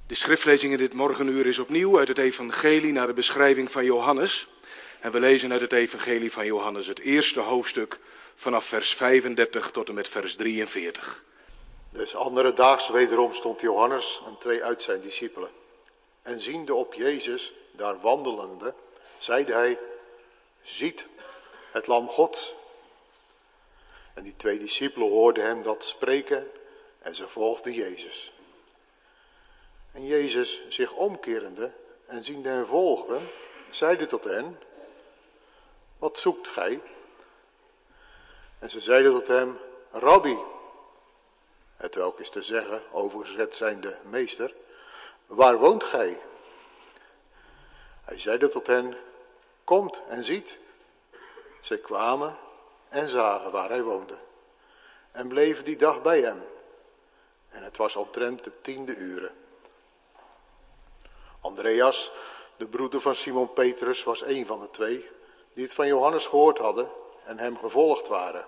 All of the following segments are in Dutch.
De schriftlezing in dit morgenuur is opnieuw uit het evangelie naar de beschrijving van Johannes. En we lezen uit het evangelie van Johannes het eerste hoofdstuk vanaf vers 35 tot en met vers 43. Des andere daags wederom stond Johannes en 2 uit zijn discipelen. En ziende op Jezus daar wandelende, zeide hij, ziet het lam Gods. En die 2 discipelen hoorden hem dat spreken en ze volgden Jezus. En Jezus zich omkerende en ziende hen volgden, zeide tot hen, wat zoekt gij? En ze zeiden tot hem, Rabbi, hetwelk is te zeggen, overgezet zijnde meester, waar woont gij? Hij zeide tot hen, komt en ziet. Zij kwamen en zagen waar hij woonde en bleven die dag bij hem. En het was omtrent de 10e uur. Andreas, de broeder van Simon Petrus, was een van de 2 die het van Johannes gehoord hadden en hem gevolgd waren.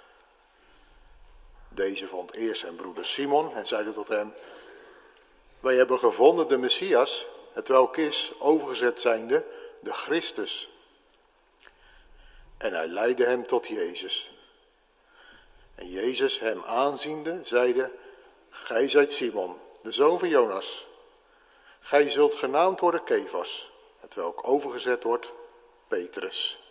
Deze vond eerst zijn broeder Simon en zeide tot hem, wij hebben gevonden de Messias, hetwelk is, overgezet zijnde, de Christus. En hij leidde hem tot Jezus. En Jezus hem aanziende, zeide, gij zijt Simon, de zoon van Jonas. Gij zult genaamd worden Kefas, hetwelk overgezet wordt Petrus.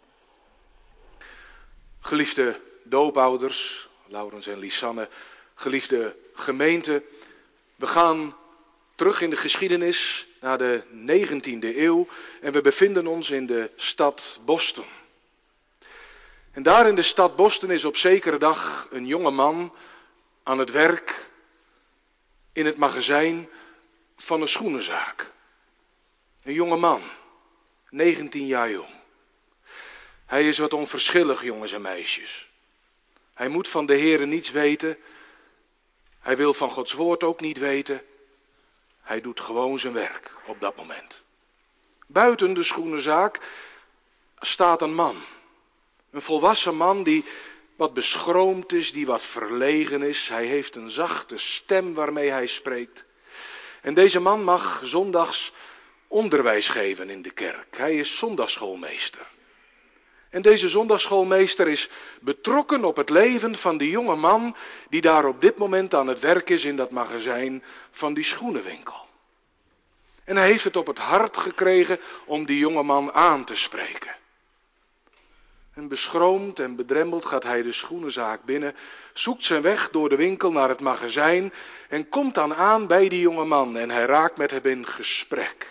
Geliefde doopouders, Laurens en Lisanne, geliefde gemeente, we gaan terug in de geschiedenis naar de 19e eeuw en we bevinden ons in de stad Boston. En daar in de stad Boston is op zekere dag een jonge man aan het werk in het magazijn van een schoenenzaak. Een jonge man, 19 jaar jong. Hij is wat onverschillig, jongens en meisjes. Hij moet van de Heere niets weten. Hij wil van Gods woord ook niet weten. Hij doet gewoon zijn werk op dat moment. Buiten de schoenenzaak staat een man. Een volwassen man die wat beschroomd is, die wat verlegen is. Hij heeft een zachte stem waarmee hij spreekt. En deze man mag zondags onderwijs geven in de kerk. Hij is zondagsschoolmeester. En deze zondagsschoolmeester is betrokken op het leven van die jonge man die daar op dit moment aan het werk is in dat magazijn van die schoenenwinkel. En hij heeft het op het hart gekregen om die jonge man aan te spreken. En beschroomd en bedremmeld gaat hij de schoenenzaak binnen, zoekt zijn weg door de winkel naar het magazijn en komt dan aan bij die jonge man en hij raakt met hem in gesprek.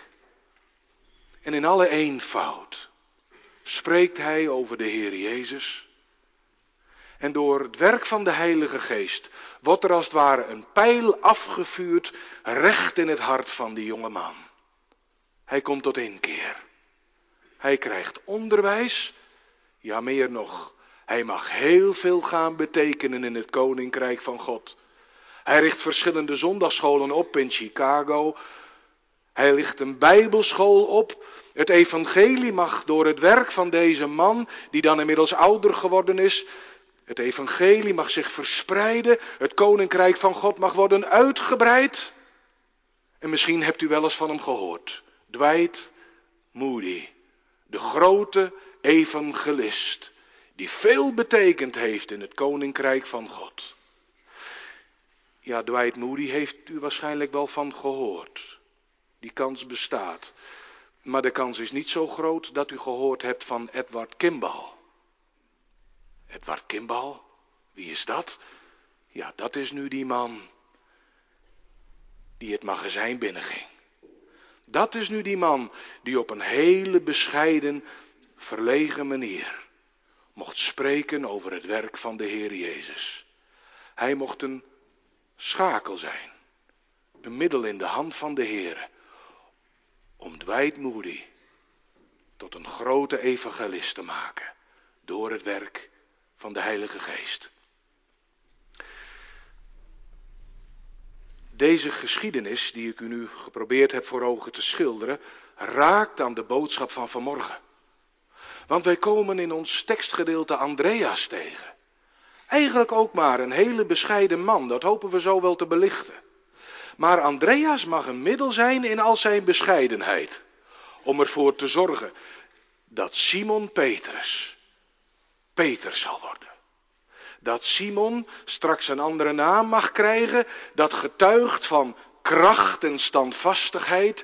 En in alle eenvoud spreekt hij over de Heer Jezus. En door het werk van de Heilige Geest wordt er als het ware een pijl afgevuurd recht in het hart van die jonge man. Hij komt tot inkeer. Hij krijgt onderwijs. Ja, meer nog, hij mag heel veel gaan betekenen in het koninkrijk van God. Hij richt verschillende zondagsscholen op in Chicago. Hij richt een bijbelschool op. Het evangelie mag door het werk van deze man, die dan inmiddels ouder geworden is, het evangelie mag zich verspreiden. Het koninkrijk van God mag worden uitgebreid. En misschien hebt u wel eens van hem gehoord. Dwight Moody, de grote evangelist, die veel betekend heeft in het koninkrijk van God. Ja, Dwight Moody heeft u waarschijnlijk wel van gehoord. Die kans bestaat. Maar de kans is niet zo groot dat u gehoord hebt van Edward Kimball. Edward Kimball? Wie is dat? Ja, dat is nu die man die het magazijn binnenging. Dat is nu die man die op een hele bescheiden, verlegen manier mocht spreken over het werk van de Heer Jezus. Hij mocht een schakel zijn, een middel in de hand van de Heer, om Dwight Moody tot een grote evangelist te maken door het werk van de Heilige Geest. Deze geschiedenis, die ik u nu geprobeerd heb voor ogen te schilderen, raakt aan de boodschap van vanmorgen. Want wij komen in ons tekstgedeelte Andreas tegen. Eigenlijk ook maar een hele bescheiden man, dat hopen we zo wel te belichten. Maar Andreas mag een middel zijn in al zijn bescheidenheid. Om ervoor te zorgen dat Simon Petrus zal worden. Dat Simon straks een andere naam mag krijgen, dat getuigt van kracht en standvastigheid.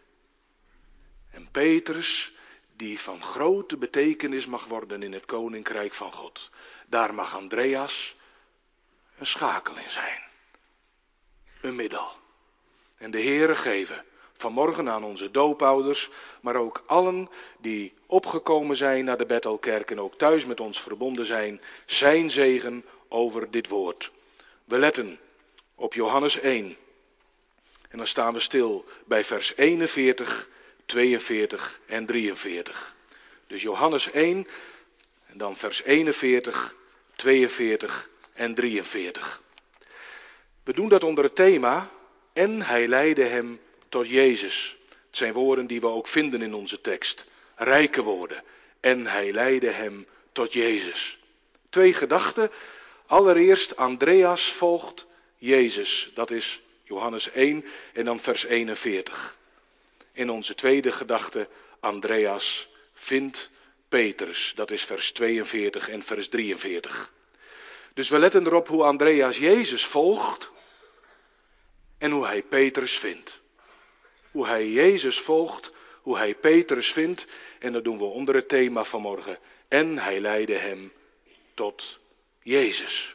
En Petrus, die van grote betekenis mag worden in het koninkrijk van God. Daar mag Andreas een schakel in zijn. Een middel. En de Heere geven vanmorgen aan onze doopouders, maar ook allen die opgekomen zijn naar de Bethelkerk en ook thuis met ons verbonden zijn zegen over dit woord. We letten op Johannes 1. En dan staan we stil bij vers 41, 42 en 43. Dus Johannes 1 en dan vers 41, 42 en 43. We doen dat onder het thema en hij leidde hem tot Jezus. Het zijn woorden die we ook vinden in onze tekst. Rijke woorden. En hij leidde hem tot Jezus. 2 gedachten. Allereerst Andreas volgt Jezus. Dat is Johannes 1 en dan vers 41. In onze tweede gedachte Andreas vindt Petrus. Dat is vers 42 en vers 43. Dus we letten erop hoe Andreas Jezus volgt en hoe hij Petrus vindt. Hoe hij Jezus volgt, hoe hij Petrus vindt. En dat doen we onder het thema vanmorgen. En hij leidde hem tot Jezus.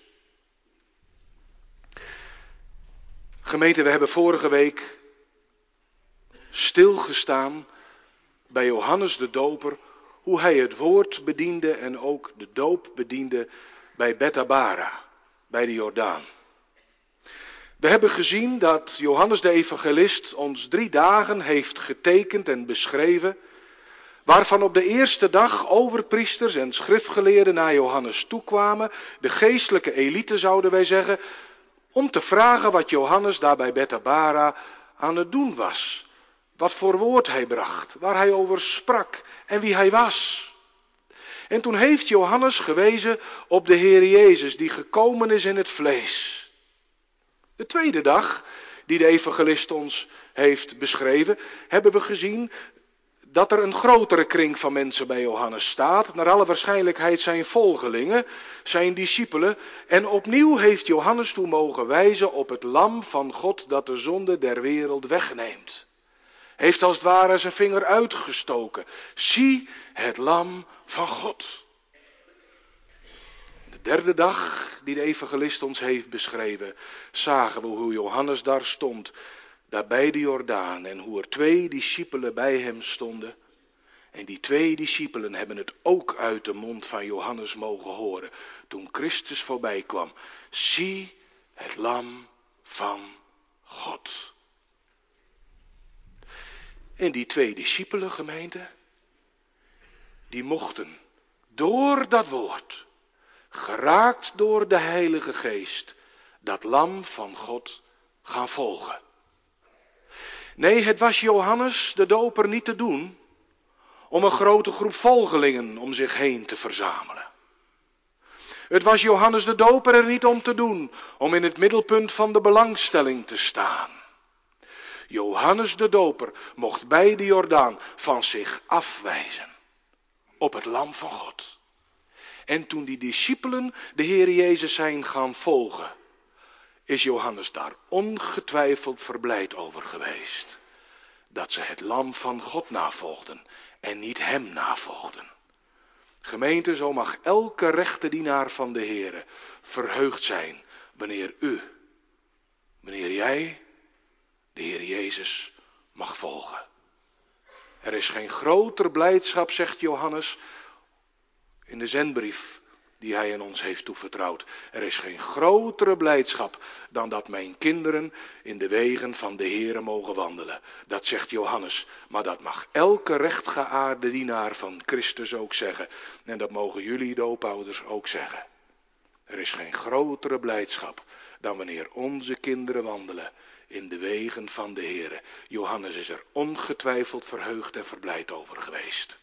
Gemeente, we hebben vorige week stilgestaan bij Johannes de Doper. Hoe hij het woord bediende en ook de doop bediende bij Bethabara, bij de Jordaan. We hebben gezien dat Johannes de evangelist ons 3 dagen heeft getekend en beschreven, waarvan op de eerste dag overpriesters en schriftgeleerden naar Johannes toekwamen, de geestelijke elite zouden wij zeggen, om te vragen wat Johannes daar bij Bethabara aan het doen was. Wat voor woord hij bracht, waar hij over sprak en wie hij was. En toen heeft Johannes gewezen op de Heer Jezus die gekomen is in het vlees. De tweede dag die de evangelist ons heeft beschreven, hebben we gezien dat er een grotere kring van mensen bij Johannes staat. Naar alle waarschijnlijkheid zijn volgelingen, zijn discipelen. En opnieuw heeft Johannes toen mogen wijzen op het lam van God dat de zonde der wereld wegneemt. Heeft als het ware zijn vinger uitgestoken. Zie het lam van God. De derde dag die de evangelist ons heeft beschreven, zagen we hoe Johannes daar stond, daar bij de Jordaan, en hoe er 2 discipelen bij hem stonden. En die 2 discipelen hebben het ook uit de mond van Johannes mogen horen, toen Christus voorbij kwam. Zie het lam van God. En die 2 discipelen, gemeente, die mochten door dat woord, geraakt door de Heilige Geest, dat lam van God gaan volgen. Nee, het was Johannes de Doper niet te doen om een grote groep volgelingen om zich heen te verzamelen. Het was Johannes de Doper er niet om te doen om in het middelpunt van de belangstelling te staan. Johannes de Doper mocht bij de Jordaan van zich afwijzen op het lam van God. En toen die discipelen de Heer Jezus zijn gaan volgen, is Johannes daar ongetwijfeld verblijd over geweest. Dat ze het lam van God navolgden en niet hem navolgden. Gemeente, zo mag elke rechte dienaar van de Heere verheugd zijn wanneer jij de Heer Jezus mag volgen. Er is geen groter blijdschap, zegt Johannes in de zendbrief die hij aan ons heeft toevertrouwd. Er is geen grotere blijdschap dan dat mijn kinderen in de wegen van de Heere mogen wandelen. Dat zegt Johannes, maar dat mag elke rechtgeaarde dienaar van Christus ook zeggen. En dat mogen jullie doopouders ook zeggen. Er is geen grotere blijdschap dan wanneer onze kinderen wandelen in de wegen van de Heere. Johannes is er ongetwijfeld verheugd en verblijd over geweest.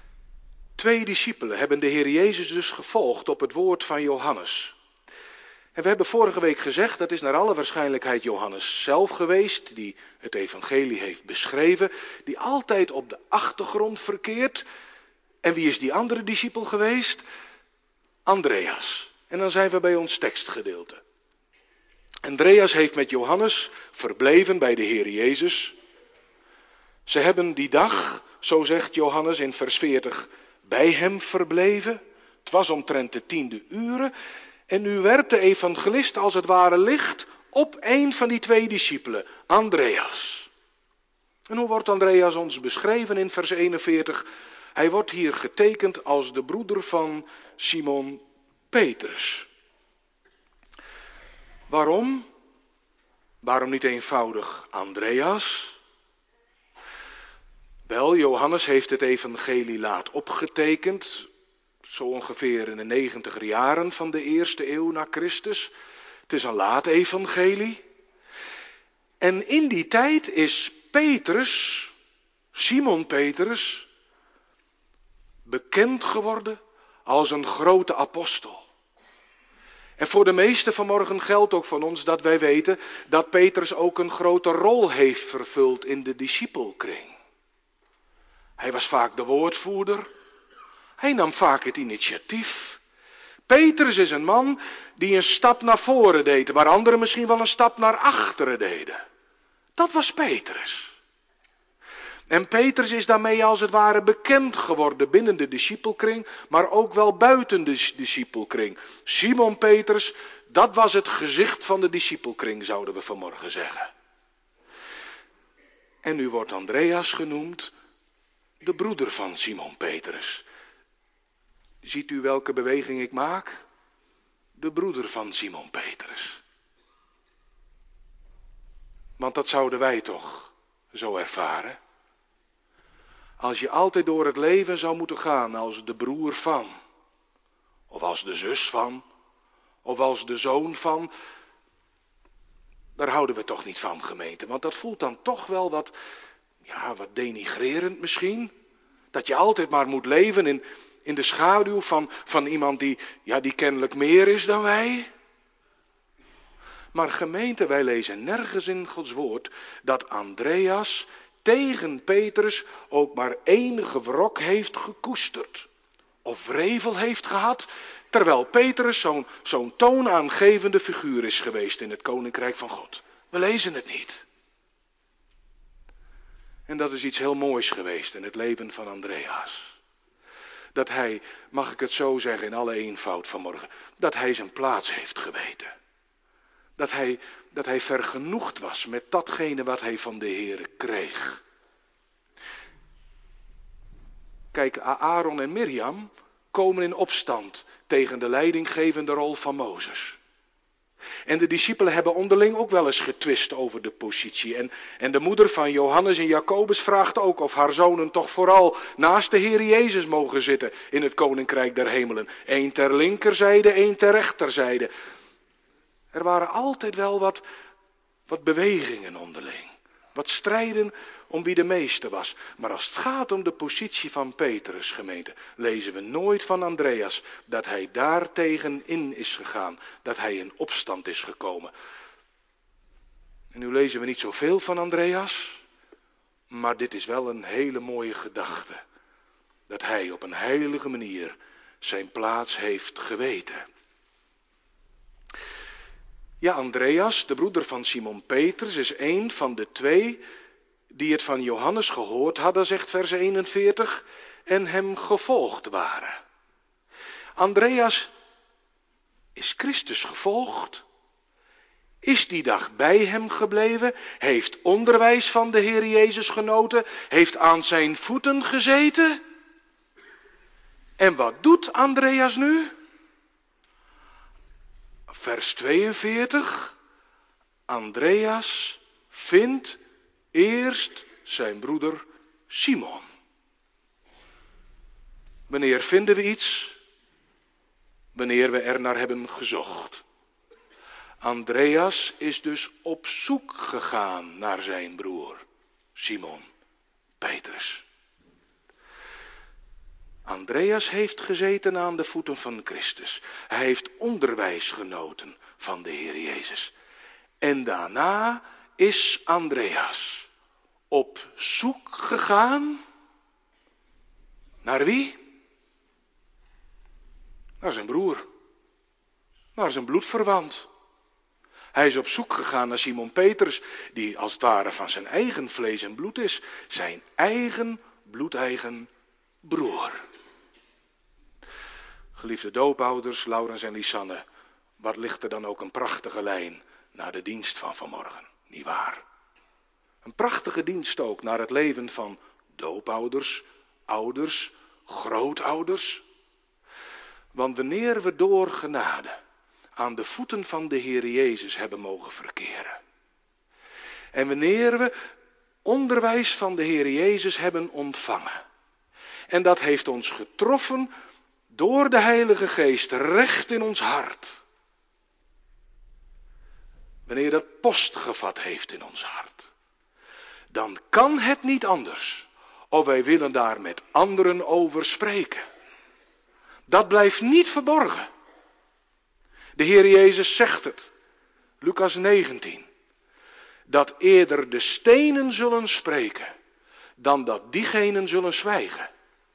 2 discipelen hebben de Heer Jezus dus gevolgd op het woord van Johannes. En we hebben vorige week gezegd, dat is naar alle waarschijnlijkheid Johannes zelf geweest, die het evangelie heeft beschreven, die altijd op de achtergrond verkeert. En wie is die andere discipel geweest? Andreas. En dan zijn we bij ons tekstgedeelte. Andreas heeft met Johannes verbleven bij de Heer Jezus. Ze hebben die dag, zo zegt Johannes in vers 40, bij hem verbleven. Het was omtrent de 10e uren. En nu werpt de evangelist als het ware licht op een van die twee discipelen, Andreas. En hoe wordt Andreas ons beschreven in vers 41? Hij wordt hier getekend als de broeder van Simon Petrus. Waarom? Waarom niet eenvoudig Andreas? Wel, Johannes heeft het evangelie laat opgetekend, zo ongeveer in de 90er jaren van de 1e eeuw na Christus. Het is een laat evangelie. En in die tijd is Petrus, Simon Petrus, bekend geworden als een grote apostel. En voor de meesten vanmorgen geldt ook van ons dat wij weten dat Petrus ook een grote rol heeft vervuld in de discipelkring. Hij was vaak de woordvoerder. Hij nam vaak het initiatief. Petrus is een man die een stap naar voren deed, waar anderen misschien wel een stap naar achteren deden. Dat was Petrus. En Petrus is daarmee als het ware bekend geworden binnen de discipelkring, maar ook wel buiten de discipelkring. Simon Petrus, dat was het gezicht van de discipelkring, zouden we vanmorgen zeggen. En nu wordt Andreas genoemd, de broeder van Simon Petrus. Ziet u welke beweging ik maak? De broeder van Simon Petrus. Want dat zouden wij toch zo ervaren. Als je altijd door het leven zou moeten gaan als de broer van, of als de zus van, of als de zoon van, daar houden we toch niet van, gemeente. Want dat voelt dan toch wel wat denigrerend misschien. Dat je altijd maar moet leven in de schaduw van iemand die kennelijk meer is dan wij. Maar gemeente, wij lezen nergens in Gods woord dat Andreas tegen Petrus ook maar enige wrok heeft gekoesterd. Of wrevel heeft gehad, terwijl Petrus zo'n toonaangevende figuur is geweest in het koninkrijk van God. We lezen het niet. En dat is iets heel moois geweest in het leven van Andreas. Dat hij, mag ik het zo zeggen in alle eenvoud vanmorgen, dat hij zijn plaats heeft geweten. Dat hij vergenoegd was met datgene wat hij van de Heere kreeg. Kijk, Aaron en Mirjam komen in opstand tegen de leidinggevende rol van Mozes. En de discipelen hebben onderling ook wel eens getwist over de positie. En de moeder van Johannes en Jacobus vraagt ook of haar zonen toch vooral naast de Heer Jezus mogen zitten in het koninkrijk der hemelen. Eén ter linkerzijde, één ter rechterzijde. Er waren altijd wel wat bewegingen onderling. Wat strijden om wie de meeste was. Maar als het gaat om de positie van Petrus, gemeente, lezen we nooit van Andreas dat hij daartegen in is gegaan. Dat hij in opstand is gekomen. En nu lezen we niet zoveel van Andreas. Maar dit is wel een hele mooie gedachte. Dat hij op een heilige manier zijn plaats heeft geweten. Ja, Andreas, de broeder van Simon Petrus, is een van de twee die het van Johannes gehoord hadden, zegt vers 41, en hem gevolgd waren. Andreas is Christus gevolgd, is die dag bij hem gebleven, heeft onderwijs van de Heer Jezus genoten, heeft aan zijn voeten gezeten. En wat doet Andreas nu? Vers 42. Andreas vindt eerst zijn broeder Simon. Wanneer vinden we iets? Wanneer we er naar hebben gezocht. Andreas is dus op zoek gegaan naar zijn broer Simon Petrus. Andreas heeft gezeten aan de voeten van Christus. Hij heeft onderwijs genoten van de Heer Jezus. En daarna is Andreas op zoek gegaan. Naar wie? Naar zijn broer. Naar zijn bloedverwant. Hij is op zoek gegaan naar Simon Petrus, die als het ware van zijn eigen vlees en bloed is. Zijn eigen bloedeigen broer. Geliefde doopouders, Laurens en Lisanne, wat ligt er dan ook een prachtige lijn naar de dienst van vanmorgen, nietwaar? Een prachtige dienst ook naar het leven van doopouders, ouders, grootouders. Want wanneer we door genade aan de voeten van de Heer Jezus hebben mogen verkeren. En wanneer we onderwijs van de Heer Jezus hebben ontvangen. En dat heeft ons getroffen door de Heilige Geest recht in ons hart. Wanneer dat post gevat heeft in ons hart. Dan kan het niet anders. Of wij willen daar met anderen over spreken. Dat blijft niet verborgen. De Heer Jezus zegt het. Lucas 19. Dat eerder de stenen zullen spreken. Dan dat diegenen zullen zwijgen.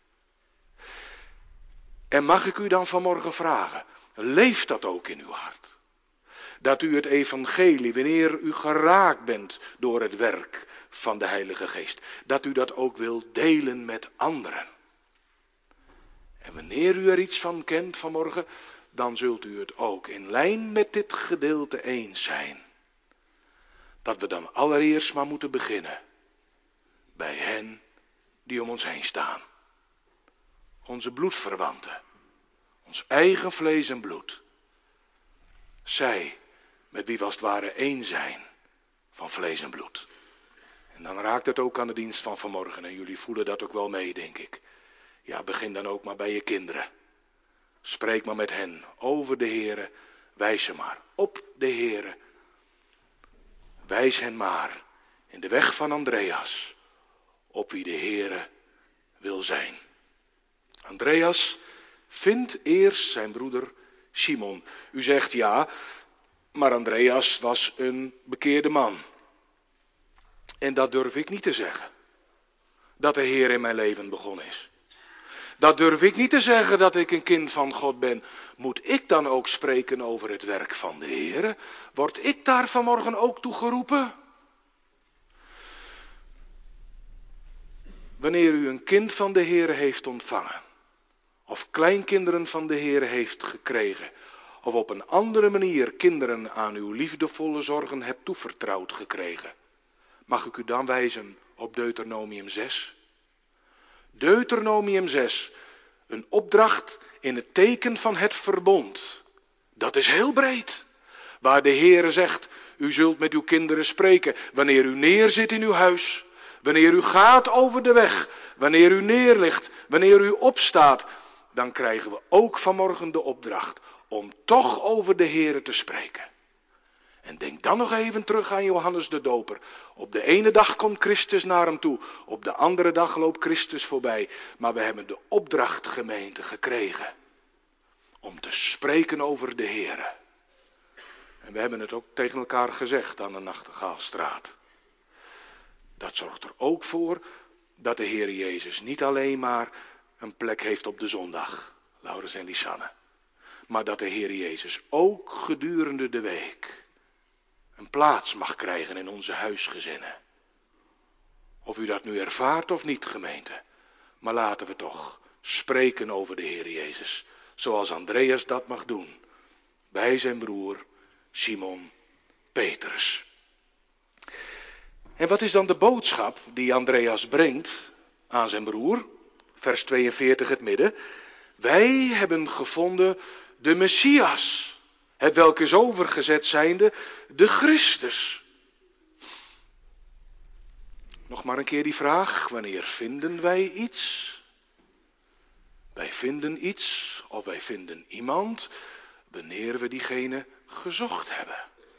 En mag ik u dan vanmorgen vragen. Leeft dat ook in uw hart? Dat u het evangelie, wanneer u geraakt bent door het werk van de Heilige Geest. Dat u dat ook wilt delen met anderen. En wanneer u er iets van kent vanmorgen, dan zult u het ook in lijn met dit gedeelte eens zijn. Dat we dan allereerst maar moeten beginnen bij hen die om ons heen staan. Onze bloedverwanten. Ons eigen vlees en bloed. Zij met wie we als het ware één zijn van vlees en bloed. En dan raakt het ook aan de dienst van vanmorgen. En jullie voelen dat ook wel mee, denk ik. Ja, begin dan ook maar bij je kinderen. Spreek maar met hen over de Heere. Wijs ze maar op de Heere. Wijs hen maar in de weg van Andreas. Op wie de Heere wil zijn. Andreas vindt eerst zijn broeder Simon. U zegt ja, maar Andreas was een bekeerde man. En dat durf ik niet te zeggen. Dat de Heer in mijn leven begonnen is. Dat durf ik niet te zeggen dat ik een kind van God ben. Moet ik dan ook spreken over het werk van de Heer? Word ik daar vanmorgen ook toe geroepen? Wanneer u een kind van de Heer heeft ontvangen. Of kleinkinderen van de Heer heeft gekregen. Of op een andere manier kinderen aan uw liefdevolle zorgen hebt toevertrouwd gekregen. Mag ik u dan wijzen op Deuteronomium 6? Deuteronomium 6, een opdracht in het teken van het verbond. Dat is heel breed. Waar de Heere zegt, u zult met uw kinderen spreken wanneer u neerzit in uw huis. Wanneer u gaat over de weg, wanneer u neerligt, wanneer u opstaat. Dan krijgen we ook vanmorgen de opdracht om toch over de Heere te spreken. En denk dan nog even terug aan Johannes de Doper. Op de ene dag komt Christus naar hem toe. Op de andere dag loopt Christus voorbij. Maar we hebben de opdracht, gemeente, gekregen. Om te spreken over de Heere. En we hebben het ook tegen elkaar gezegd aan de Nachtegaalstraat. Dat zorgt er ook voor dat de Heer Jezus niet alleen maar een plek heeft op de zondag. Laurens en Lisanne. Maar dat de Heer Jezus ook gedurende de week een plaats mag krijgen in onze huisgezinnen. Of u dat nu ervaart of niet, gemeente. Maar laten we toch spreken over de Heer Jezus. Zoals Andreas dat mag doen. Bij zijn broer Simon Petrus. En wat is dan de boodschap die Andreas brengt aan zijn broer? Vers 42 het midden. Wij hebben gevonden de Messias. Het welk is overgezet zijnde de Christus. Nog maar een keer die vraag. Wanneer vinden wij iets? Wij vinden iets of wij vinden iemand wanneer we diegene gezocht hebben.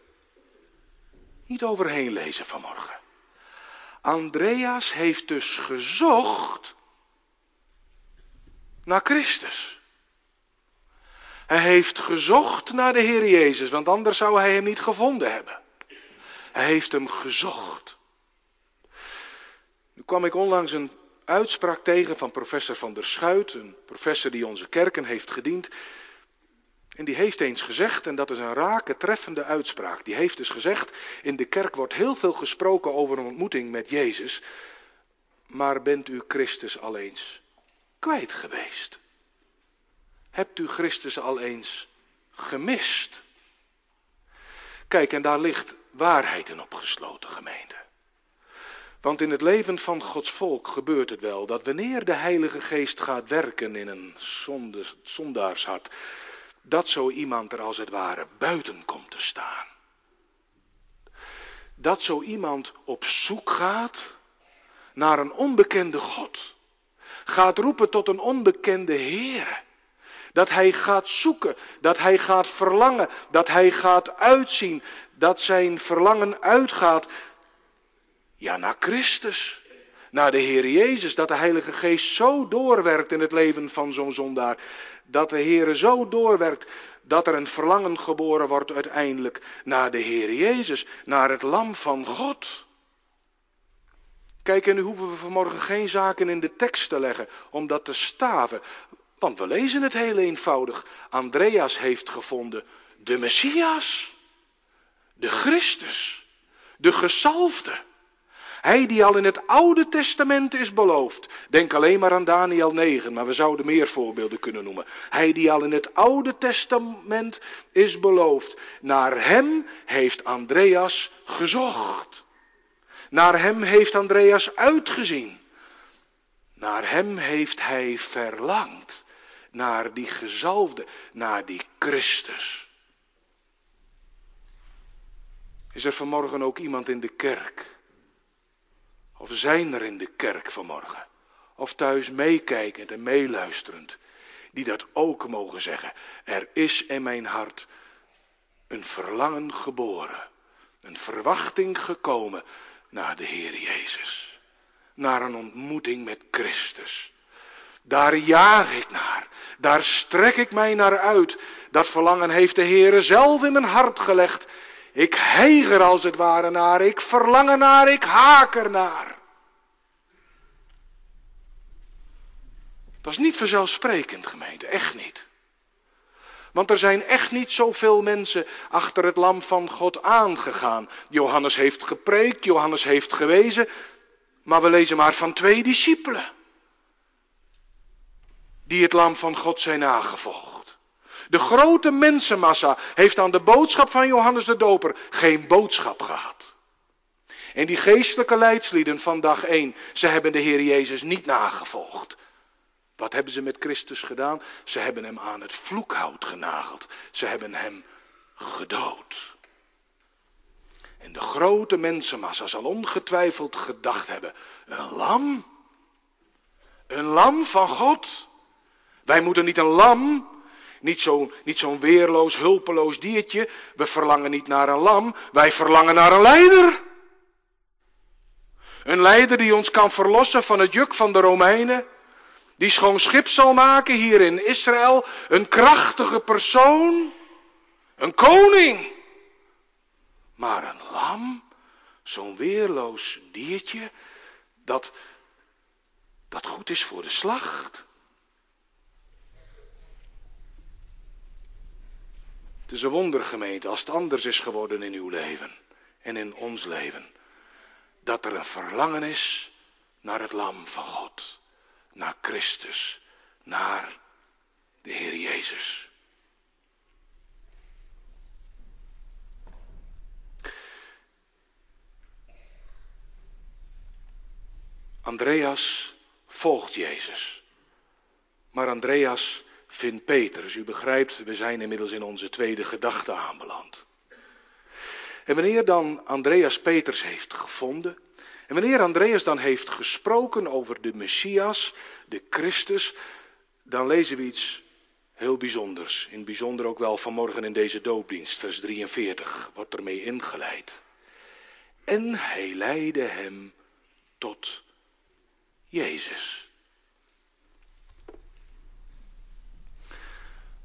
Niet overheen lezen vanmorgen. Andreas heeft dus gezocht Naar Christus. Hij heeft gezocht naar de Heer Jezus, want anders zou hij hem niet gevonden hebben. Hij heeft hem gezocht. Nu kwam ik onlangs een uitspraak tegen van professor Van der Schuit, een professor die onze kerken heeft gediend. En die heeft eens gezegd, en dat is een rake, treffende uitspraak. Die heeft dus gezegd, in de kerk wordt heel veel gesproken over een ontmoeting met Jezus. Maar bent u Christus al eens kwijt geweest? Hebt u Christus al eens gemist? Kijk, en daar ligt waarheid in opgesloten, gemeente. Want in het leven van Gods volk gebeurt het wel dat wanneer de Heilige Geest gaat werken in een zondaarshart, dat zo iemand er als het ware buiten komt te staan. Dat zo iemand op zoek gaat naar een onbekende God. Gaat roepen tot een onbekende Heere. Dat hij gaat zoeken, dat hij gaat verlangen, dat hij gaat uitzien, dat zijn verlangen uitgaat, ja, naar Christus, naar de Heer Jezus, dat de Heilige Geest zo doorwerkt in het leven van zo'n zondaar, dat de Heer zo doorwerkt, dat er een verlangen geboren wordt uiteindelijk naar de Heer Jezus, naar het Lam van God. Kijk, en nu hoeven we vanmorgen geen zaken in de tekst te leggen om dat te staven. Want we lezen het heel eenvoudig. Andreas heeft gevonden de Messias, de Christus, de gezalfde. Hij die al in het Oude Testament is beloofd. Denk alleen maar aan Daniël 9, maar we zouden meer voorbeelden kunnen noemen. Hij die al in het Oude Testament is beloofd. Naar hem heeft Andreas gezocht. Naar hem heeft Andreas uitgezien. Naar hem heeft hij verlangd. Naar die gezalfde, naar die Christus. Is er vanmorgen ook iemand in de kerk? Of zijn er in de kerk vanmorgen? Of thuis meekijkend en meeluisterend, die dat ook mogen zeggen? Er is in mijn hart een verlangen geboren, een verwachting gekomen naar de Heer Jezus. Naar een ontmoeting met Christus. Daar jaag ik naar. Daar strek ik mij naar uit. Dat verlangen heeft de Heere zelf in mijn hart gelegd. Ik hijg er als het ware naar. Ik verlang er naar. Ik haak er naar. Dat is niet vanzelfsprekend, gemeente. Echt niet. Want er zijn echt niet zoveel mensen achter het Lam van God aangegaan. Johannes heeft gepreekt. Johannes heeft gewezen. Maar we lezen maar van 2 discipelen. Die het Lam van God zijn nagevolgd. De grote mensenmassa heeft aan de boodschap van Johannes de Doper geen boodschap gehad. En die geestelijke leidslieden van dag 1, ze hebben de Heer Jezus niet nagevolgd. Wat hebben ze met Christus gedaan? Ze hebben hem aan het vloekhout genageld. Ze hebben hem gedood. En de grote mensenmassa zal ongetwijfeld gedacht hebben, een lam? Een lam van God? Wij moeten niet een lam, niet zo'n weerloos, hulpeloos diertje. We verlangen niet naar een lam, wij verlangen naar een leider. Een leider die ons kan verlossen van het juk van de Romeinen. Die schoon schip zal maken hier in Israël. Een krachtige persoon. Een koning. Maar een lam, zo'n weerloos diertje, dat goed is voor de slacht. Het is een wonder, gemeente, als het anders is geworden in uw leven en in ons leven. Dat er een verlangen is naar het Lam van God. Naar Christus. Naar de Heer Jezus. Andreas volgt Jezus. Maar Andreas vindt Petrus. U begrijpt, we zijn inmiddels in onze tweede gedachte aanbeland. En wanneer dan Andreas Petrus heeft gevonden, en wanneer Andreas dan heeft gesproken over de Messias, de Christus, dan lezen we iets heel bijzonders. In het bijzonder ook wel vanmorgen in deze doopdienst, vers 43, wordt ermee ingeleid. En hij leidde hem tot Jezus.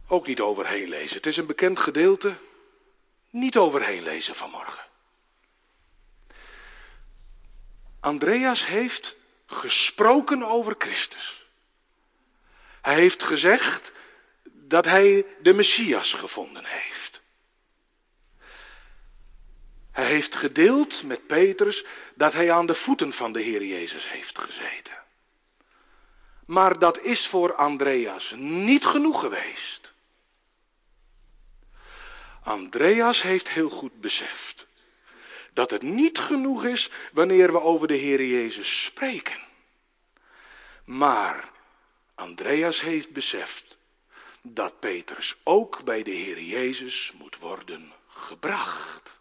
Ook niet overheen lezen. Het is een bekend gedeelte. Niet overheen lezen vanmorgen. Andreas heeft gesproken over Christus. Hij heeft gezegd dat hij de Messias gevonden heeft. Hij heeft gedeeld met Petrus dat hij aan de voeten van de Heer Jezus heeft gezeten. Maar dat is voor Andreas niet genoeg geweest. Andreas heeft heel goed beseft dat het niet genoeg is wanneer we over de Heer Jezus spreken. Maar Andreas heeft beseft dat Petrus ook bij de Heer Jezus moet worden gebracht.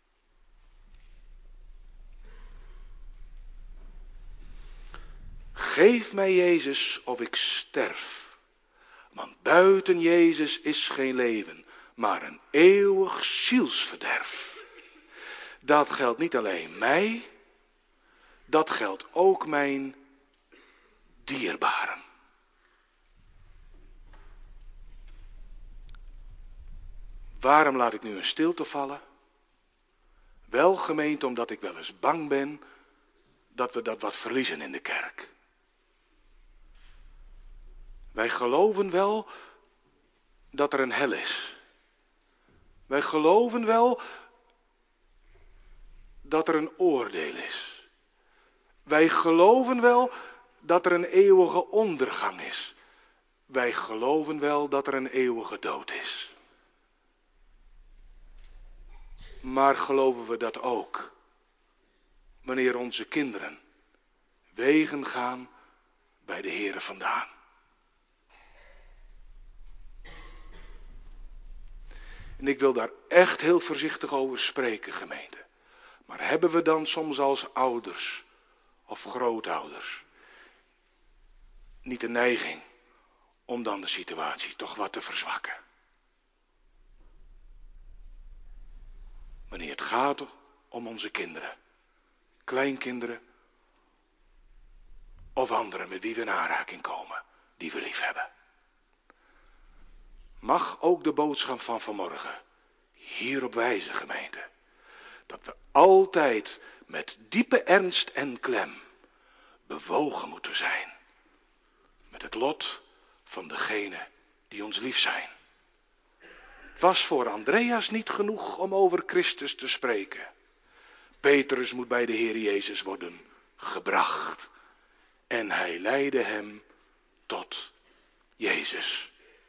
Geef mij Jezus of ik sterf. Want buiten Jezus is geen leven, maar een eeuwig zielsverderf. Dat geldt niet alleen mij, dat geldt ook mijn dierbaren. Waarom laat ik nu een stilte vallen? Wel gemeend omdat ik wel eens bang ben dat we dat wat verliezen in de kerk. Wij geloven wel dat er een hel is. Wij geloven wel dat er een oordeel is. Wij geloven wel dat er een eeuwige ondergang is. Wij geloven wel dat er een eeuwige dood is. Maar geloven we dat ook wanneer onze kinderen wegen gaan bij de Heere vandaan? En ik wil daar echt heel voorzichtig over spreken, gemeente. Maar hebben we dan soms als ouders of grootouders niet de neiging om dan de situatie toch wat te verzwakken? Wanneer het gaat om onze kinderen, kleinkinderen of anderen met wie we in aanraking komen, die we lief hebben. Mag ook de boodschap van vanmorgen hierop wijzen, gemeente. Dat we altijd met diepe ernst en klem bewogen moeten zijn met het lot van degenen die ons lief zijn. Het was voor Andreas niet genoeg om over Christus te spreken. Petrus moet bij de Heer Jezus worden gebracht. En hij leidde hem tot Jezus.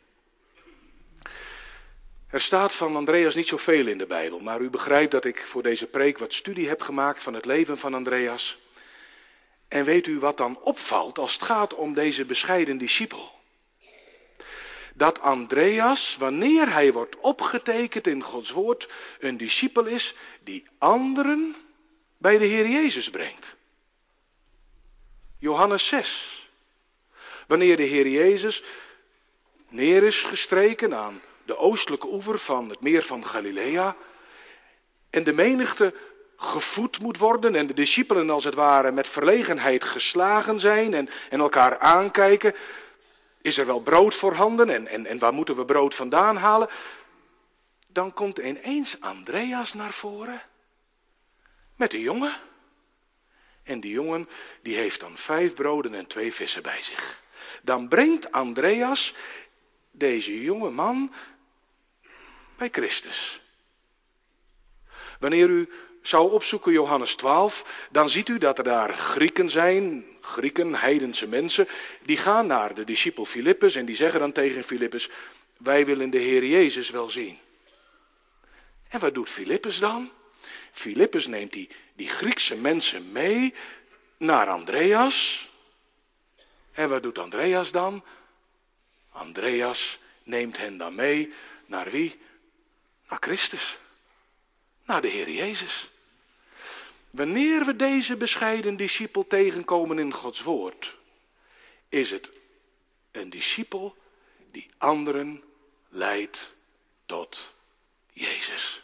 Er staat van Andreas niet zoveel in de Bijbel, maar u begrijpt dat ik voor deze preek wat studie heb gemaakt van het leven van Andreas. En weet u wat dan opvalt als het gaat om deze bescheiden discipel? Dat Andreas, wanneer hij wordt opgetekend in Gods woord, een discipel is die anderen bij de Heer Jezus brengt. Johannes 6. Wanneer de Heer Jezus neer is gestreken aan de oostelijke oever van het meer van Galilea en de menigte gevoed moet worden en de discipelen als het ware met verlegenheid geslagen zijn en elkaar aankijken. Is er wel brood voorhanden en waar moeten we brood vandaan halen? Dan komt ineens Andreas naar voren met een jongen. En die jongen die heeft dan 5 broden en 2 vissen bij zich. Dan brengt Andreas deze jonge man bij Christus. Wanneer u zou opzoeken Johannes 12, dan ziet u dat er daar Grieken zijn, heidense mensen, die gaan naar de discipel Filippus en die zeggen dan tegen Filippus, wij willen de Heer Jezus wel zien. En wat doet Filippus dan? Filippus neemt die Griekse mensen mee naar Andreas. En wat doet Andreas dan? Andreas neemt hen dan mee naar wie? Naar Christus. Naar de Heer Jezus. Wanneer we deze bescheiden discipel tegenkomen in Gods woord, is het een discipel die anderen leidt tot Jezus.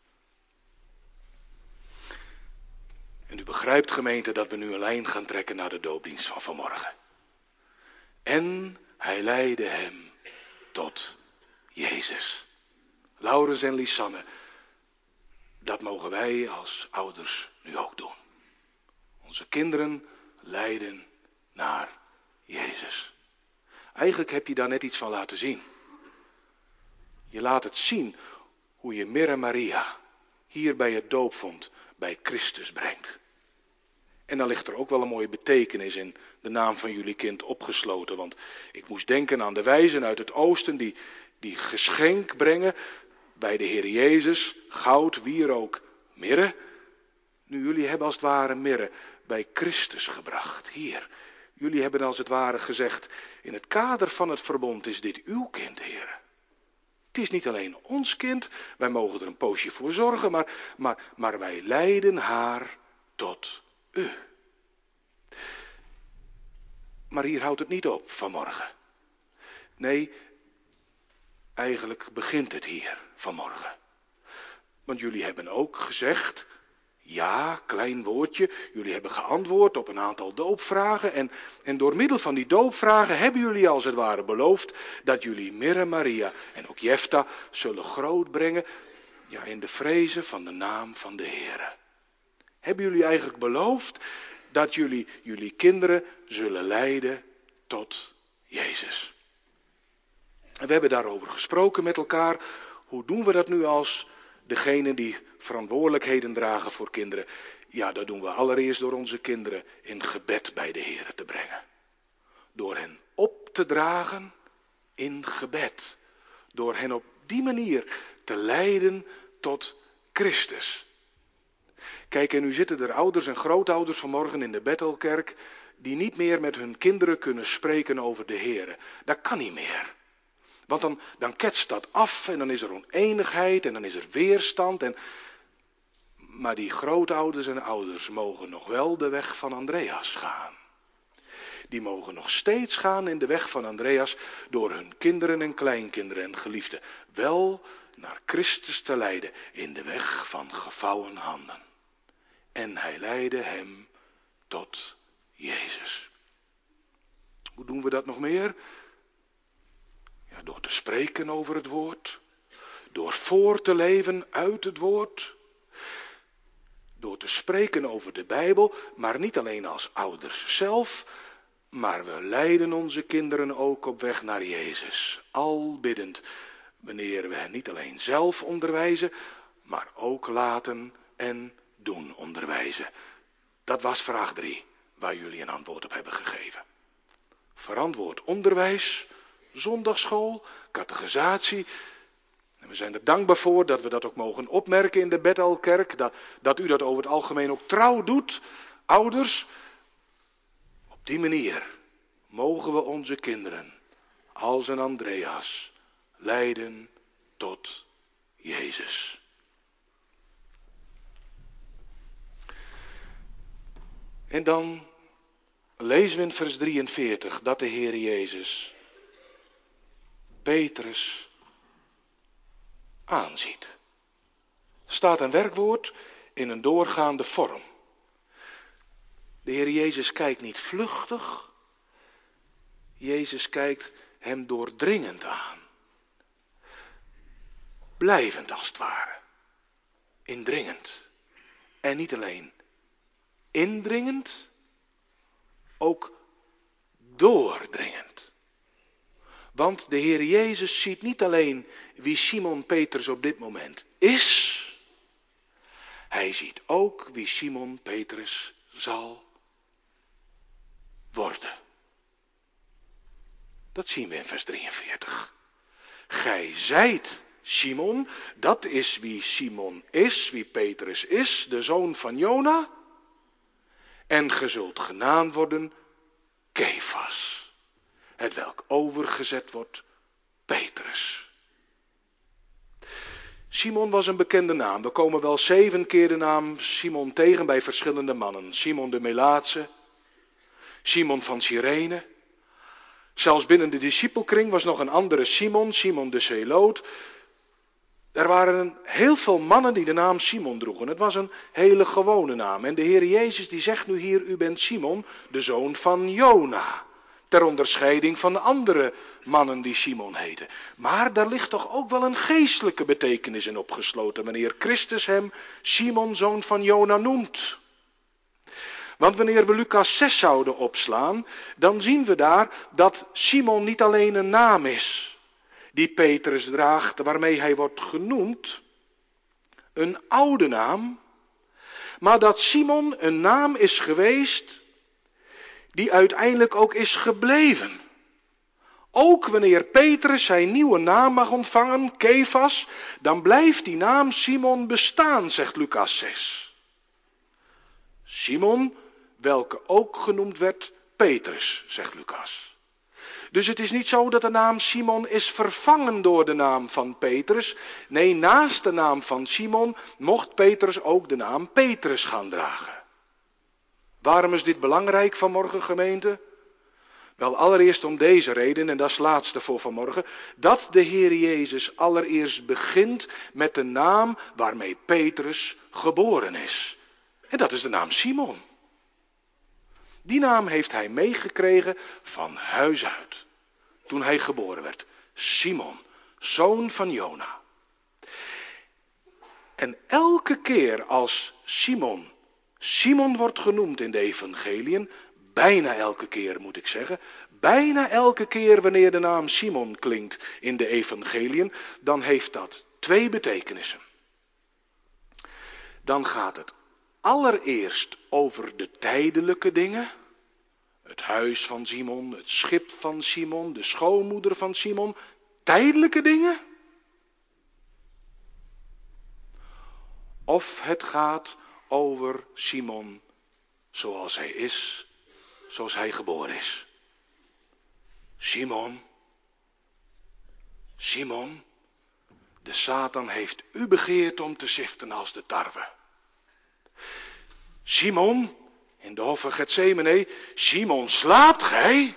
En u begrijpt, gemeente, dat we nu een lijn gaan trekken naar de doopdienst van vanmorgen. En hij leidde hem tot Jezus. Laurens en Lisanne, dat mogen wij als ouders nu ook doen. Onze kinderen leiden naar Jezus. Eigenlijk heb je daar net iets van laten zien. Je laat het zien hoe je Mir en Maria hier bij het doopvond bij Christus brengt. En dan ligt er ook wel een mooie betekenis in de naam van jullie kind opgesloten. Want ik moest denken aan de wijzen uit het oosten die geschenk brengen bij de Heer Jezus. Goud, wierook, mirre. Nu, jullie hebben als het ware mirre bij Christus gebracht. Hier, jullie hebben als het ware gezegd, in het kader van het verbond is dit uw kind, Heer. Het is niet alleen ons kind, wij mogen er een poosje voor zorgen, maar wij leiden haar tot u. Maar hier houdt het niet op vanmorgen. Nee, eigenlijk begint het hier vanmorgen. Want jullie hebben ook gezegd, ja, klein woordje, jullie hebben geantwoord op een aantal doopvragen. En door middel van die doopvragen hebben jullie als het ware beloofd dat jullie Mir en Maria en ook Jefta zullen grootbrengen, ja, in de vrezen van de naam van de Heere. Hebben jullie eigenlijk beloofd dat jullie kinderen zullen leiden tot Jezus? En we hebben daarover gesproken met elkaar. Hoe doen we dat nu als degene die verantwoordelijkheden dragen voor kinderen? Ja, dat doen we allereerst door onze kinderen in gebed bij de Heer te brengen. Door hen op te dragen in gebed. Door hen op die manier te leiden tot Christus. Kijk, en nu zitten er ouders en grootouders vanmorgen in de Bethelkerk die niet meer met hun kinderen kunnen spreken over de Heer. Dat kan niet meer. Want dan ketst dat af en dan is er oneenigheid en dan is er weerstand. Maar die grootouders en ouders mogen nog wel de weg van Andreas gaan. Die mogen nog steeds gaan in de weg van Andreas door hun kinderen en kleinkinderen en geliefden wel naar Christus te leiden in de weg van gevouwen handen. En hij leidde hem tot Jezus. Hoe doen we dat nog meer? Ja, door te spreken over het woord. Door voor te leven uit het woord. Door te spreken over de Bijbel, maar niet alleen als ouders zelf, maar we leiden onze kinderen ook op weg naar Jezus. Al biddend, wanneer we hen niet alleen zelf onderwijzen, maar ook laten en doen onderwijzen. Dat was vraag 3, waar jullie een antwoord op hebben gegeven. Verantwoord onderwijs, zondagsschool, catechisatie. En we zijn er dankbaar voor dat we dat ook mogen opmerken in de Bethelkerk. Dat u dat over het algemeen ook trouw doet, ouders. Op die manier mogen we onze kinderen, als een Andreas, leiden tot Jezus. En dan lezen we in vers 43 dat de Heer Jezus Petrus aanziet. Er staat een werkwoord in een doorgaande vorm. De Heer Jezus kijkt niet vluchtig. Jezus kijkt hem doordringend aan. Blijvend als het ware. Indringend. En niet alleen indringend, ook doordringend. Want de Heer Jezus ziet niet alleen wie Simon Petrus op dit moment is. Hij ziet ook wie Simon Petrus zal worden. Dat zien we in vers 43. Gij zijt Simon, dat is wie Simon is, wie Petrus is, de zoon van Jona. En ge zult genaamd worden Kefas, hetwelk overgezet wordt Petrus. Simon was een bekende naam. We komen wel 7 keer de naam Simon tegen bij verschillende mannen. Simon de Melaatse, Simon van Cyrene. Zelfs binnen de discipelkring was nog een andere Simon, Simon de Zeloot. Er waren heel veel mannen die de naam Simon droegen. Het was een hele gewone naam. En de Heer Jezus die zegt nu hier, u bent Simon, de zoon van Jona. Ter onderscheiding van de andere mannen die Simon heten. Maar daar ligt toch ook wel een geestelijke betekenis in opgesloten, wanneer Christus hem Simon, zoon van Jona, noemt. Want wanneer we Lucas 6 zouden opslaan, dan zien we daar dat Simon niet alleen een naam is die Petrus draagt, waarmee hij wordt genoemd, een oude naam, maar dat Simon een naam is geweest die uiteindelijk ook is gebleven. Ook wanneer Petrus zijn nieuwe naam mag ontvangen, Kefas, dan blijft die naam Simon bestaan, zegt Lucas 6. Simon, welke ook genoemd werd Petrus, zegt Lucas. Dus het is niet zo dat de naam Simon is vervangen door de naam van Petrus. Nee, naast de naam van Simon mocht Petrus ook de naam Petrus gaan dragen. Waarom is dit belangrijk vanmorgen, gemeente? Wel, allereerst om deze reden, en dat is het laatste voor vanmorgen, dat de Heer Jezus allereerst begint met de naam waarmee Petrus geboren is. En dat is de naam Simon. Die naam heeft hij meegekregen van huis uit, toen hij geboren werd. Simon, zoon van Jona. En elke keer als Simon wordt genoemd in de evangeliën, bijna elke keer moet ik zeggen, bijna elke keer wanneer de naam Simon klinkt in de evangeliën, dan heeft dat twee betekenissen. Dan gaat het allereerst over de tijdelijke dingen. Het huis van Simon, het schip van Simon, de schoonmoeder van Simon. Tijdelijke dingen. Of het gaat over Simon zoals hij is, zoals hij geboren is. Simon, de Satan heeft u begeerd om te siften als de tarwe. Simon, in de hof van Getsemane, Simon, slaapt gij?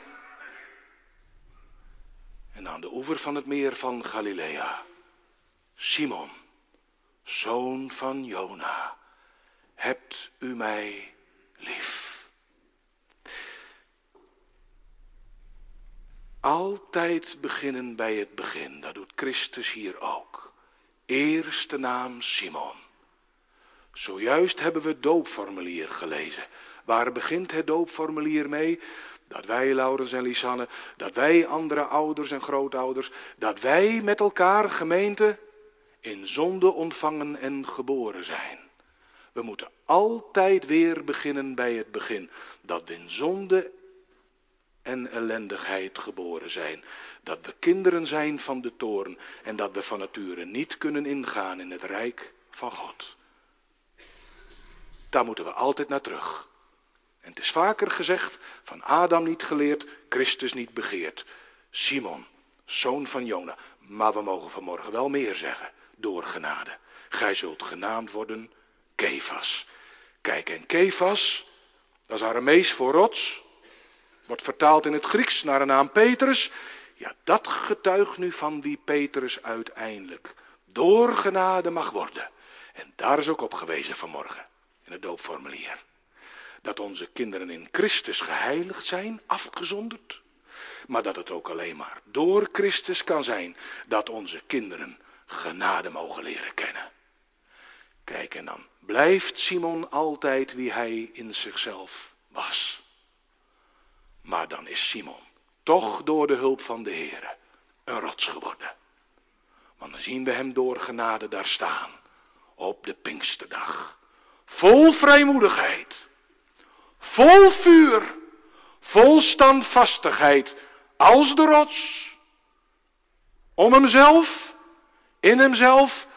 En aan de oever van het meer van Galilea, Simon, zoon van Jona, hebt u mij lief? Altijd beginnen bij het begin, dat doet Christus hier ook. Eerste naam Simon. Zojuist hebben we het doopformulier gelezen. Waar begint het doopformulier mee? Dat wij, Laurens en Lisanne, dat wij andere ouders en grootouders, dat wij met elkaar, gemeente, in zonde ontvangen en geboren zijn. We moeten altijd weer beginnen bij het begin. Dat we in zonde en ellendigheid geboren zijn. Dat we kinderen zijn van de toorn en dat we van nature niet kunnen ingaan in het rijk van God. Daar moeten we altijd naar terug. En het is vaker gezegd, van Adam niet geleerd, Christus niet begeerd. Simon, zoon van Jona. Maar we mogen vanmorgen wel meer zeggen, door genade. Gij zult genaamd worden Kefas. Kijk, en Kefas, dat is Aramees voor rots. Wordt vertaald in het Grieks naar de naam Petrus. Ja, dat getuigt nu van wie Petrus uiteindelijk door genade mag worden. En daar is ook op gewezen vanmorgen, in het doopformulier. Dat onze kinderen in Christus geheiligd zijn, afgezonderd. Maar dat het ook alleen maar door Christus kan zijn dat onze kinderen genade mogen leren kennen. Kijk, en dan blijft Simon altijd wie hij in zichzelf was. Maar dan is Simon toch door de hulp van de Heere een rots geworden. Want dan zien we hem door genade daar staan, op de Pinksterdag. Vol vrijmoedigheid, vol vuur, vol standvastigheid, als de rots. Om hemzelf, in hemzelf.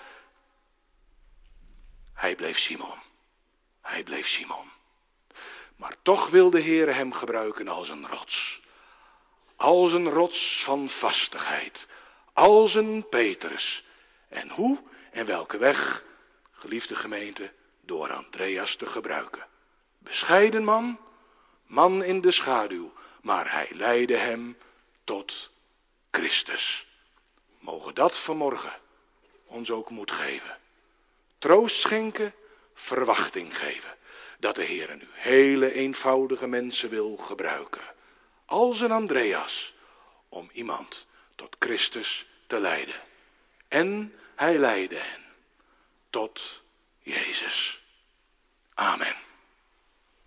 Hij bleef Simon. Maar toch wil de Heer hem gebruiken als een rots. Als een rots van vastigheid. Als een Petrus. En hoe en welke weg, geliefde gemeente, door Andreas te gebruiken. Bescheiden man, man in de schaduw, maar hij leidde hem tot Christus. Mogen dat vanmorgen ons ook moed geven. Troost schenken, verwachting geven. Dat de Heer nu hele eenvoudige mensen wil gebruiken. als een Andreas, om iemand tot Christus te leiden. En hij leidde hen tot Jezus.